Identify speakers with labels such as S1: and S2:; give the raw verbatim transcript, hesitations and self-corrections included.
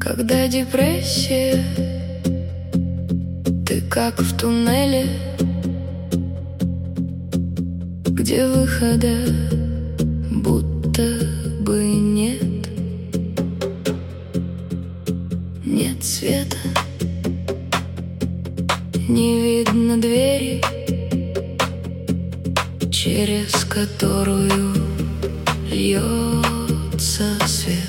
S1: Когда депрессия, ты как в туннеле, где выхода будто бы нет. Нет света, не видно двери, через которую льется свет.